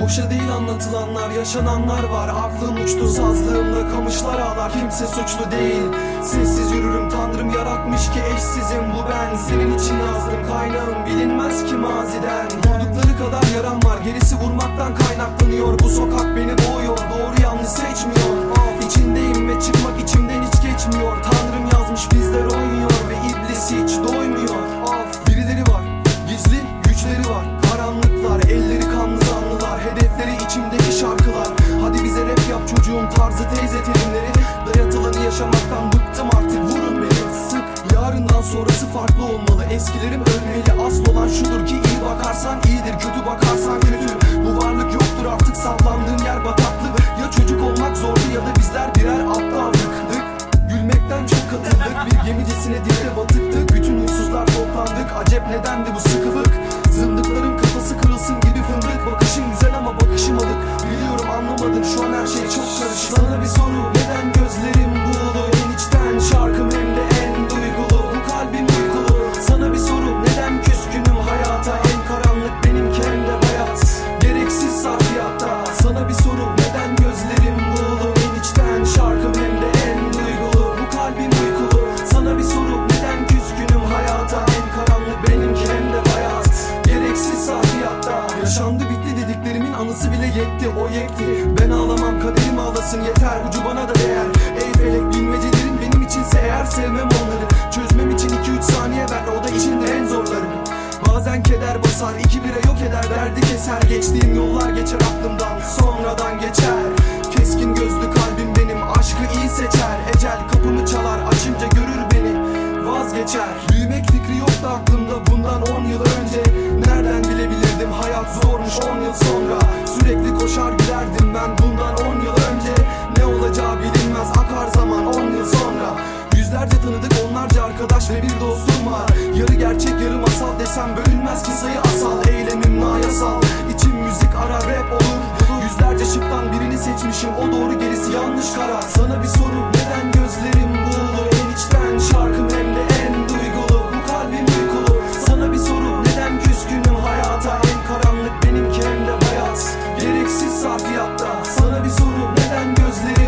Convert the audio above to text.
Boşa değil anlatılanlar, yaşananlar var. Aklım uçtu sazlığımda, kamışlar ağlar. Kimse suçlu değil, sessiz yürürüm. Tanrım yaratmış ki eşsizim bu ben. Senin için yazdım, kaynağım bilinmez ki maziden. Vurdukları kadar yaram var, gerisi vurmaktan kaynaklanıyor. Bu sokak beni boğuyor, doğru yanlış seçmiyor. İçindeyim ve çıkmak içimden hiç geçmiyor. Tanrım yazmış bizler oynuyor ve iblis hiç doymuyor. Birileri var, gizli güçleri var. Karanlıklar, elleri kanlı zanlılar. Hedefleri içimdeki şarkılar. Hadi bize rap yap çocuğum tarzı teyze terimleri. Dayatılanı yaşamaktan bıktım artık, vurun beni sık. Yarından sonrası farklı olmalı, eskilerim ölmeli. Asıl olan şudur ki iyi bakarsan iyidir, kötü bakarsan kötü. Bu varlık yoktur artık, sallandığın yer bataklık. Ya çocuk olmak zordu ya da bizler birer aptallık. Gülmekten çok katıldık, bir gemicesine dipte batıktık. Bütün huysuzlar toplandık, acep nedendi bu sıkılık. Zındıkların kafası kırılsın gibi fındık. Bakışın güzel ama bakışım alık. Biliyorum anlamadın, şu an her şey çok karışık. Sana bir soru, neden gözlerim buğulu? En içten şarkım hem de en duygulu. Bu kalbim uykulu. Sana bir soru, neden küskünüm hayata? En karanlık benimki hem de bayat, gereksiz sarfiyatta. Sana bir soru, neden gözlerim buğulu? En içten şarkım hem de en duygulu. Bu kalbim uykulu. Sana bir soru, neden küskünüm hayata? En karanlık benimki hem de bayat, gereksiz sarfiyatta. Yaşandı bitti dediklerimin anısı bile yetti, o yekti. Ben ağlamam, kaderim ağlasın yeter, ucu bana da değer. Ey felek, bilmecelerin benim içinse eğer, sevmem onları. Çözmem için 2-3 saniye ver, o da içinde en zorları. Bazen keder basar, 2 bira yok eder, derdi keser. Geçtiğim yollar geçer aklımdan, sonradan geçer. Keskin gözlü kalbim benim, aşkı iyi seçer. Ecel kapımı çalar, açınca görür beni, vazgeçer. Büyümek fikri yoktu aklımda bundan 10 yıl önce. Nereden bilebilirdim hayat zormuş 10 yıl sonra. Sürekli koşar giderdim ben bundan 10 yıl önce. Ne olacağı bilinmez, akar zaman 10 yıl sonra. Yüzlerce tanıdık, onlarca arkadaş ve bir dostum var. Yarı gerçek yarı masal desem bölünmez ki sayı asal. Eylemim nayasal, içim müzik arar, rap olur. Yüzlerce şıktan birini seçmişim, o doğru gerisi yanlış karar. Sana bir soru, neden gözlerim buğulu? En içten şarkım hem de en duygulu. Bu kalbim uykulu. Sana bir soru, neden küskünüm hayata? En karanlık benimki hem de bayat, gereksiz sarfiyatta. Sana bir soru, neden gözlerim